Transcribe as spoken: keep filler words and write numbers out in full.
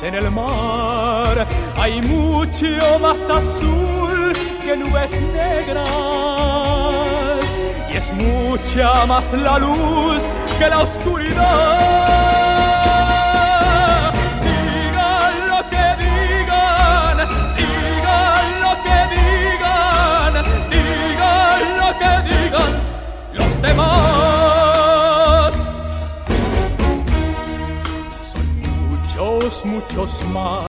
En el mar hay mucho más azul que nubes negras y es mucha más la luz que la oscuridad. Digan lo que digan, digan lo que digan, digan lo que digan los demás. Son muchos, muchos más